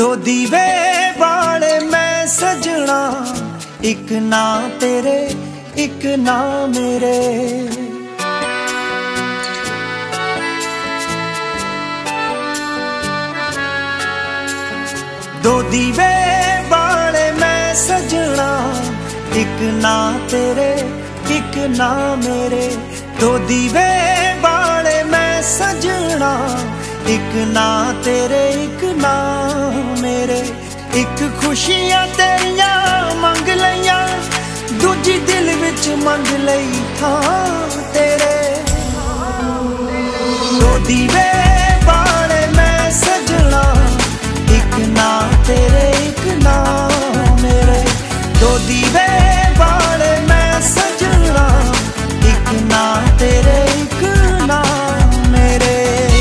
दो दीवे बाले मैं सजना, एक ना तेरे एक ना मेरे। दो दीवे बाले मैं सजना, एक ना तेरे एक ना मेरे। दो दीवे बाले मैं सजना, एक ना तेरे एक ना मेरे। एक खुशियां तेरियां मंग लईयां, दूजी दिल विच मंग लई थां तेरे। दो दीवे बाले मैं सजना, एक ना तेरे एक ना मेरे। दो दीवे बाले मैं सजना, एक ना तेरे एक ना मेरे।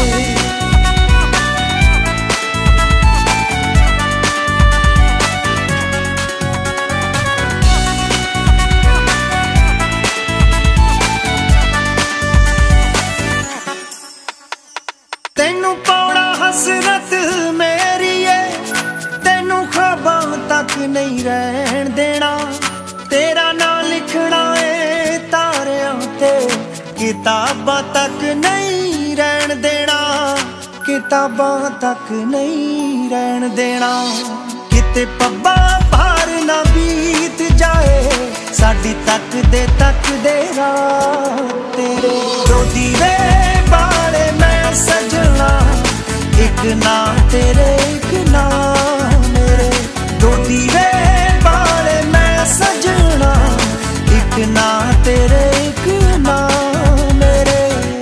तेनू पाउणा हसरत मेरी है, तेनू ख्वाबां तक नहीं रहन देना। तेरा नां लिखना है तारियां ते, किताबां तक नहीं रहन देना। किताबां तक नहीं रहन देना। किते पब्बा पार ना बीत जाए, साडी तक दे रात तेरे। दो दीवे बाले मैं सजना, एक ना तेरे एक ना मेरे। दो दीवे बाले मैं सजना, एक ना तेरे एक ना मेरे।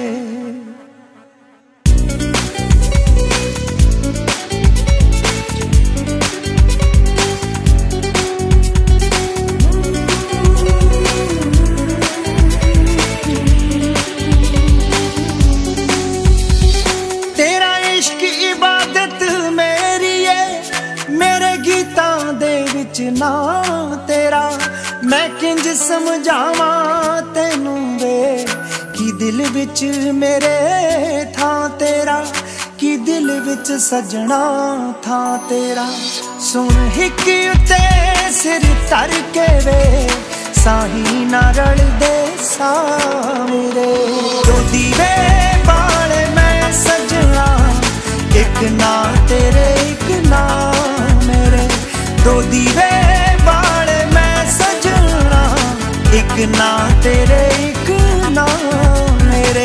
तेरा इश्क इबादत मेरी है, मेरे गीतां दे विच ना तेरा। मैं किंज समझावां तैनू वे, कि दिल विच मेरे थां तेरा। कि दिल विच सजना थां तेरा। सुन हिक उत्ते सिर धर के वे, साही ना रल दे सा मेरे। दो दीवे बाले मैं सजना, एक ना तेरे एक ना मेरे। दो दीवे बाले मैं सजना, एक ना तेरे एक ना मेरे।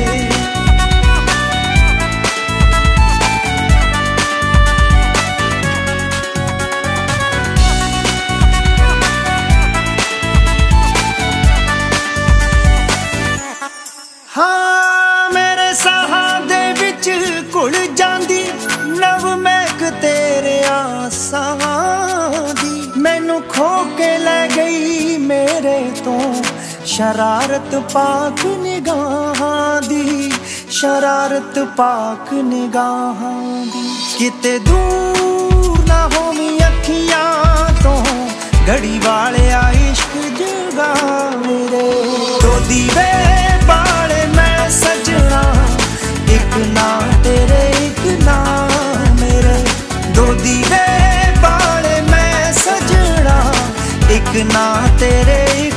हाँ मेरे साहां दे विच घुल जांदी, नव महक तेरे आसां दी। मैनू खो के ले गई मेरे तो, शरारत पाक निगाहां दी। शरारत पाक निगाहां दी। किते दूर ना होवी अखियां तो, घड़ी वाले इश्क जगा मेरे। दो दीवे बाले मैं सजना, एक ना तेरे एक ना मेरे। दो दीवे बाले मैं सजना, एक ना तेरे